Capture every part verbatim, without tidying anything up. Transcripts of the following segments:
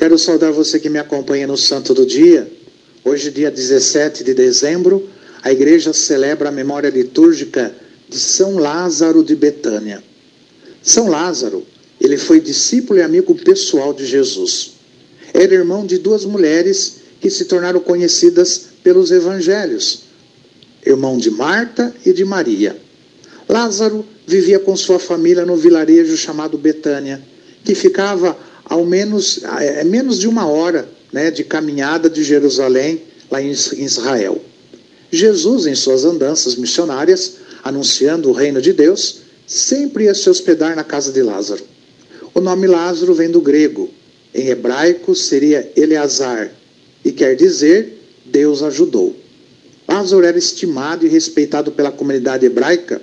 Quero saudar você que me acompanha no Santo do Dia. Hoje, dia dezessete de dezembro, a igreja celebra a memória litúrgica de São Lázaro de Betânia. São Lázaro, ele foi discípulo e amigo pessoal de Jesus. Era irmão de duas mulheres que se tornaram conhecidas pelos evangelhos, irmão de Marta e de Maria. Lázaro vivia com sua família no vilarejo chamado Betânia, que ficava ao menos, é, menos de uma hora, né, de caminhada de Jerusalém, lá em Israel. Jesus, em suas andanças missionárias, anunciando o reino de Deus, sempre ia se hospedar na casa de Lázaro. O nome Lázaro vem do grego. Em hebraico seria Eleazar, e quer dizer Deus ajudou. Lázaro era estimado e respeitado pela comunidade hebraica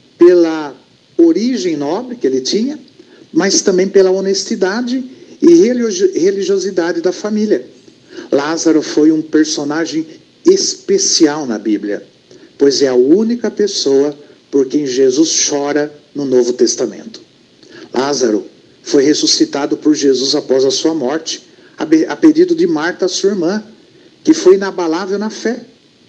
pela origem nobre que ele tinha, mas também pela honestidade e religiosidade da família. Lázaro foi um personagem especial na Bíblia, pois é a única pessoa por quem Jesus chora no Novo Testamento. Lázaro foi ressuscitado por Jesus após a sua morte, a pedido de Marta, sua irmã, que foi inabalável na fé.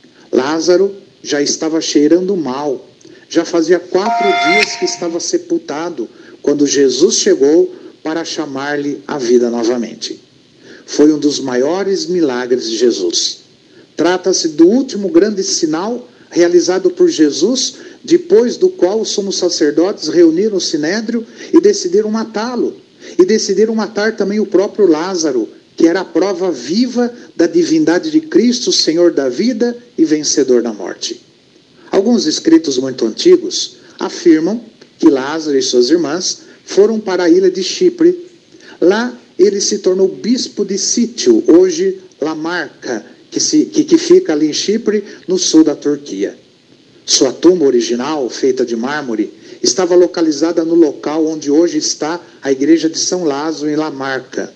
Lázaro já estava cheirando mal, já fazia quatro dias que estava sepultado, quando Jesus chegou para chamar-lhe a vida novamente. Foi um dos maiores milagres de Jesus. Trata-se do último grande sinal realizado por Jesus, depois do qual os sumos sacerdotes reuniram o sinédrio e decidiram matá-lo. E decidiram matar também o próprio Lázaro, que era a prova viva da divindade de Cristo, Senhor da vida e vencedor da morte. Alguns escritos muito antigos afirmam que Lázaro e suas irmãs foram para a ilha de Chipre. Lá ele se tornou bispo de Sítio, hoje Lamarca, que, se, que, que fica ali em Chipre, no sul da Turquia. Sua tumba original, feita de mármore, estava localizada no local onde hoje está a igreja de São Lázaro, em Lamarca.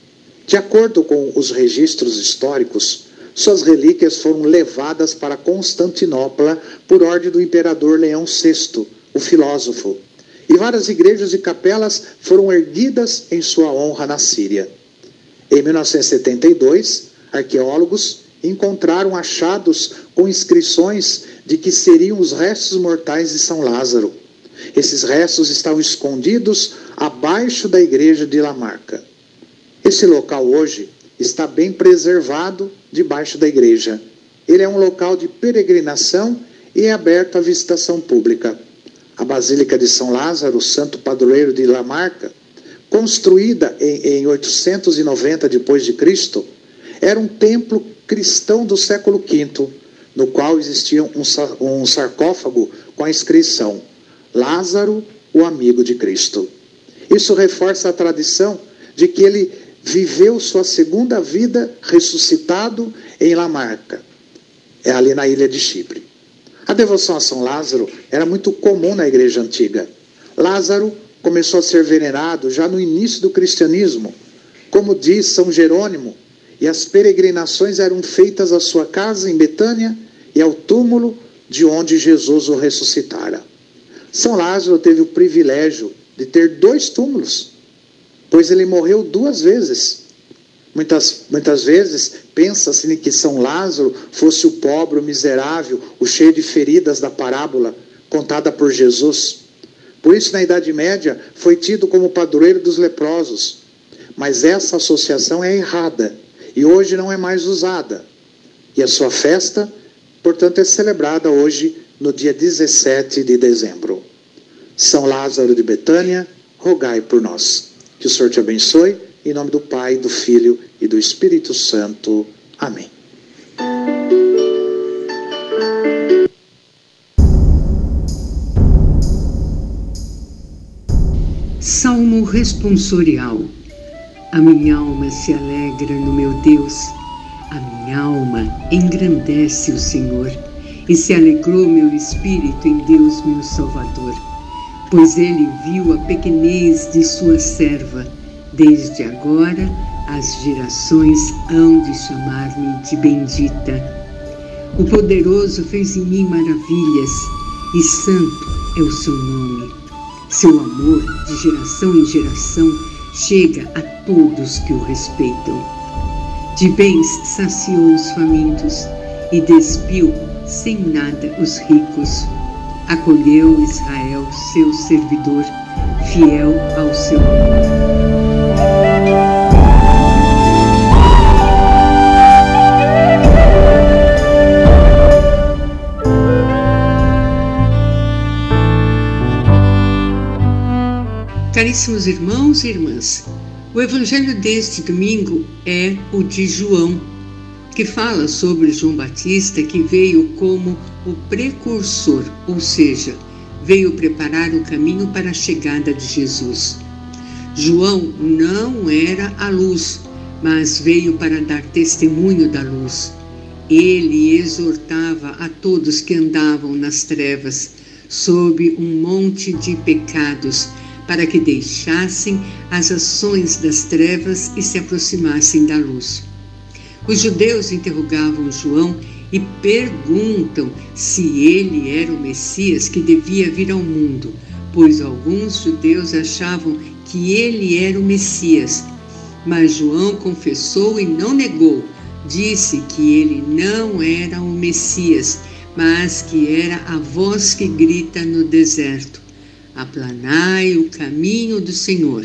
De acordo com os registros históricos, suas relíquias foram levadas para Constantinopla por ordem do imperador Leão sexto, o filósofo, e várias igrejas e capelas foram erguidas em sua honra na Síria. Em mil novecentos e setenta e dois, arqueólogos encontraram achados com inscrições de que seriam os restos mortais de São Lázaro. Esses restos estavam escondidos abaixo da igreja de Lamarca. Esse local hoje está bem preservado debaixo da igreja. Ele é um local de peregrinação e é aberto à visitação pública. A Basílica de São Lázaro, santo padroeiro de Lamarca, construída em, em oitocentos e noventa depois de Cristo, era um templo cristão do século quinto, no qual existia um, um sarcófago com a inscrição Lázaro, o amigo de Cristo. Isso reforça a tradição de que ele viveu sua segunda vida ressuscitado em Lamarca, é ali na ilha de Chipre. A devoção a São Lázaro era muito comum na igreja antiga. Lázaro começou a ser venerado já no início do cristianismo, como diz São Jerônimo, e as peregrinações eram feitas à sua casa em Betânia e ao túmulo de onde Jesus o ressuscitara. São Lázaro teve o privilégio de ter dois túmulos, pois ele morreu duas vezes. Muitas, muitas vezes pensa-se que São Lázaro fosse o pobre, o miserável, o cheio de feridas da parábola contada por Jesus. Por isso, na Idade Média, foi tido como padroeiro dos leprosos. Mas essa associação é errada e hoje não é mais usada. E a sua festa, portanto, é celebrada hoje no dia dezessete de dezembro. São Lázaro de Betânia, rogai por nós. Que o Senhor te abençoe, em nome do Pai, do Filho e do Espírito Santo. Amém. Salmo responsorial. A minha alma se alegra no meu Deus. A minha alma engrandece o Senhor, e se alegrou meu espírito em Deus, meu Salvador. Pois ele viu a pequenez de sua serva. Desde agora as gerações hão de chamar-me de bendita. O poderoso fez em mim maravilhas, e santo é o seu nome. Seu amor, de geração em geração, chega a todos que o respeitam. De bens saciou os famintos e despiu sem nada os ricos. Acolheu Israel, seu servidor, fiel ao seu amor. Caríssimos irmãos e irmãs, o evangelho deste domingo é o de João, que fala sobre João Batista, que veio como o precursor, ou seja, veio preparar o caminho para a chegada de Jesus. João não era a luz, mas veio para dar testemunho da luz. Ele exortava a todos que andavam nas trevas, sob um monte de pecados, para que deixassem as ações das trevas e se aproximassem da luz. Os judeus interrogavam João e perguntam se ele era o Messias que devia vir ao mundo, pois alguns judeus achavam que ele era o Messias. Mas João confessou e não negou, disse que ele não era o Messias, mas que era a voz que grita no deserto: aplanai o caminho do Senhor.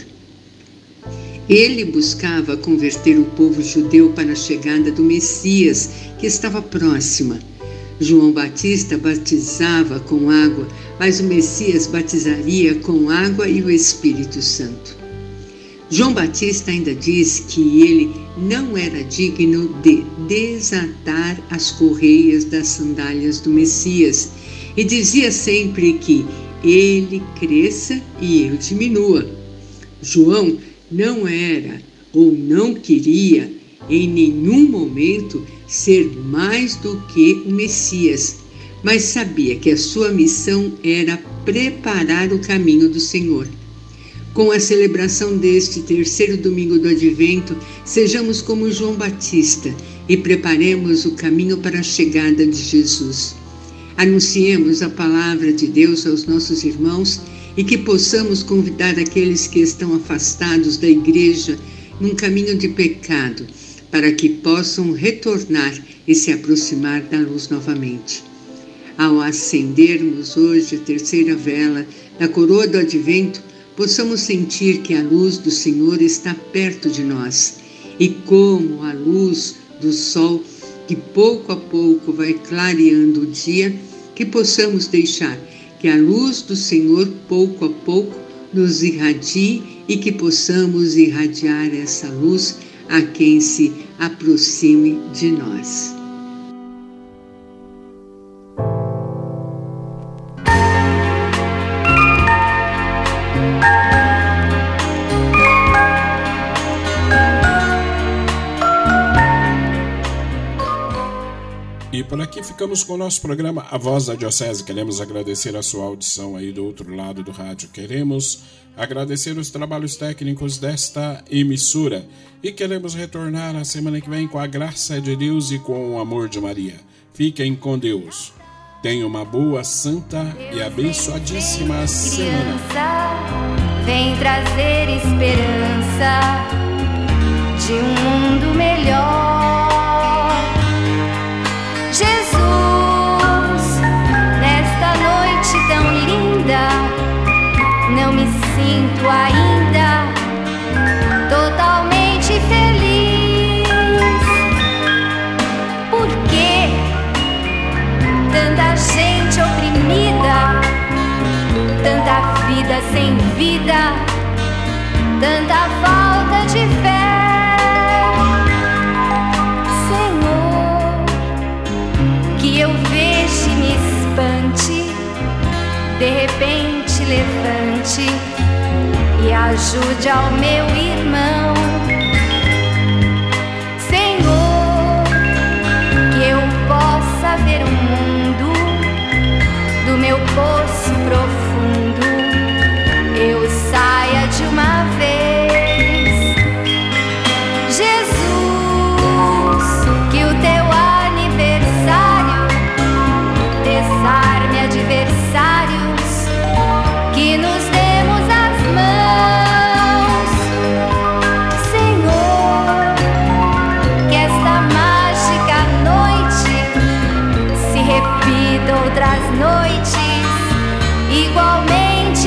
Ele buscava converter o povo judeu para a chegada do Messias, que estava próxima. João Batista batizava com água, mas o Messias batizaria com água e o Espírito Santo. João Batista ainda diz que ele não era digno de desatar as correias das sandálias do Messias e dizia sempre que ele cresça e eu diminua. João não era ou não queria em nenhum momento ser mais do que o Messias, mas sabia que a sua missão era preparar o caminho do Senhor. Com a celebração deste terceiro domingo do Advento, sejamos como João Batista e preparemos o caminho para a chegada de Jesus. Anunciemos a palavra de Deus aos nossos irmãos e que possamos convidar aqueles que estão afastados da igreja num caminho de pecado, para que possam retornar e se aproximar da luz novamente. Ao acendermos hoje a terceira vela da coroa do Advento, possamos sentir que a luz do Senhor está perto de nós e como a luz do sol que pouco a pouco vai clareando o dia, que possamos deixar que a luz do Senhor pouco a pouco nos irradie e que possamos irradiar essa luz a quem se aproxime de nós. E por aqui ficamos com o nosso programa A Voz da Diocese. Queremos agradecer a sua audição aí do outro lado do rádio. Queremos agradecer os trabalhos técnicos desta emissora. E queremos retornar a semana que vem com a graça de Deus e com o amor de Maria. Fiquem com Deus. Tenham uma boa, santa e abençoadíssima semana. Vem trazer esperança de um mundo melhor. Jesus, nesta noite tão linda, não me sinto ainda totalmente feliz. Por que tanta gente oprimida, tanta vida sem vida, tanta falta de fé? Que eu veja e me espante, de repente levante e ajude ao meu irmão. Senhor, que eu possa ver o mundo do meu poço profundo, eu saia de uma vez. Jesus, que o teu desarme adversários, que nos demos as mãos outras noites, igualmente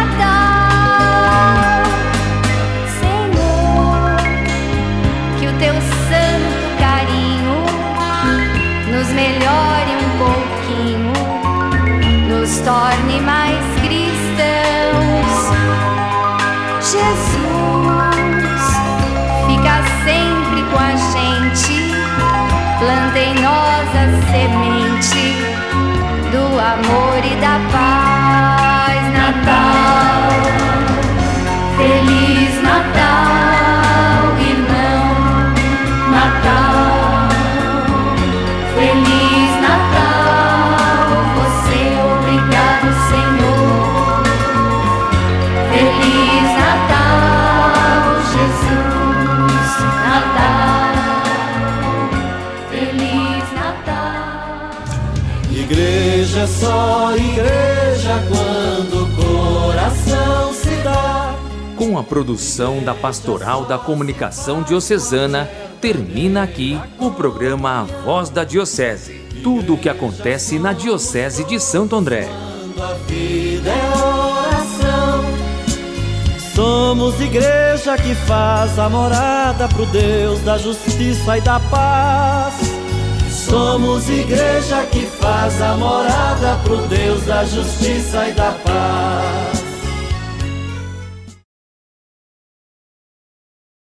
Natal. Senhor, que o teu santo carinho nos melhore um pouquinho, nos torne mais cristãos. Jesus, fica sempre com a gente, planta em nós a semente do amor e da paz. Natal, Feliz Natal, irmão. Natal, Feliz Natal, você, obrigado, Senhor. Feliz Natal, Jesus. Natal, Feliz Natal. Igreja é só igreja quando o coração se dá. Com a produção da Pastoral da Comunicação Diocesana, termina aqui o programa A Voz da Diocese. Tudo o que acontece na Diocese de Santo André. Quando a vida é oração, somos igreja que faz a morada pro Deus da justiça e da paz. Somos igreja que faz a morada pro Deus da justiça e da paz.